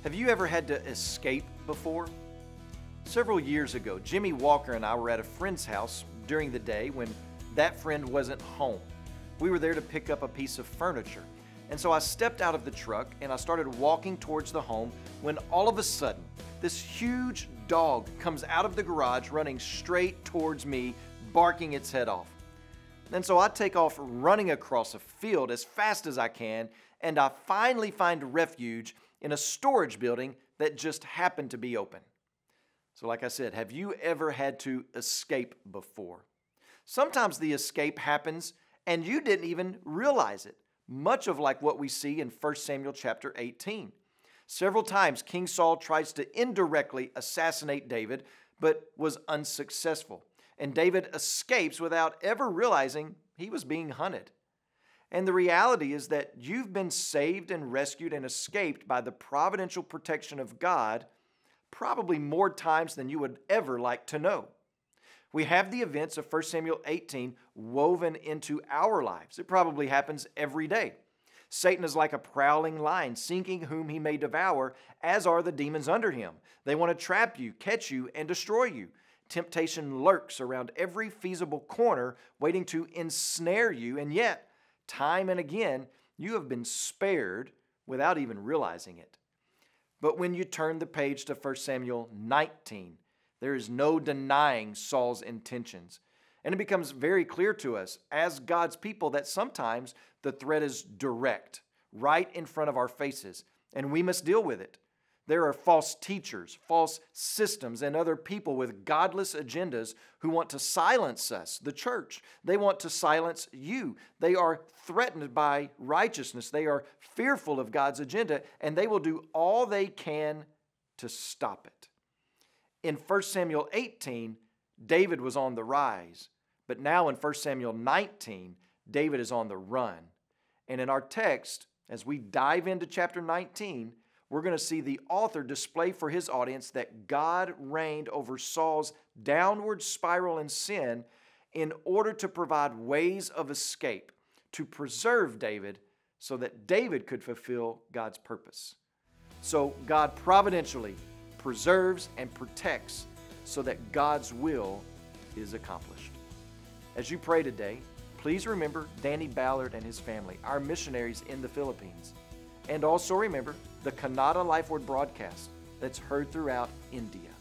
Have you ever had to escape before? Several years ago, Jimmy Walker and I were at a friend's house during the day when that friend wasn't home. We were there to pick up a piece of furniture. And so I stepped out of the truck and I started walking towards the home when all of a sudden, this huge dog comes out of the garage running straight towards me, barking its head off. And so I take off running across a field as fast as I can, and I finally find refuge in a storage building that just happened to be open. So like I said, have you ever had to escape before? Sometimes the escape happens and you didn't even realize it, much of like what we see in 1 Samuel chapter 18. Several times King Saul tries to indirectly assassinate David, but was unsuccessful. And David escapes without ever realizing he was being hunted. And the reality is that you've been saved and rescued and escaped by the providential protection of God probably more times than you would ever like to know. We have the events of 1 Samuel 18 woven into our lives. It probably happens every day. Satan is like a prowling lion, seeking whom he may devour, as are the demons under him. They want to trap you, catch you, and destroy you. Temptation lurks around every feasible corner, waiting to ensnare you, and yet, time and again, you have been spared without even realizing it. But when you turn the page to 1 Samuel 19, there is no denying Saul's intentions. And it becomes very clear to us as God's people that sometimes the threat is direct, right in front of our faces, and we must deal with it. There are false teachers, false systems, and other people with godless agendas who want to silence us, the church. They want to silence you. They are threatened by righteousness. They are fearful of God's agenda, and they will do all they can to stop it. In 1 Samuel 18, David was on the rise, but now in 1 Samuel 19, David is on the run. And in our text, as we dive into chapter 19, we're going to see the author display for his audience that God reigned over Saul's downward spiral in sin in order to provide ways of escape, to preserve David so that David could fulfill God's purpose. So God providentially preserves and protects so that God's will is accomplished. As you pray today, please remember Danny Ballard and his family, our missionaries in the Philippines. And also remember the Kannada Life Word broadcast that's heard throughout India.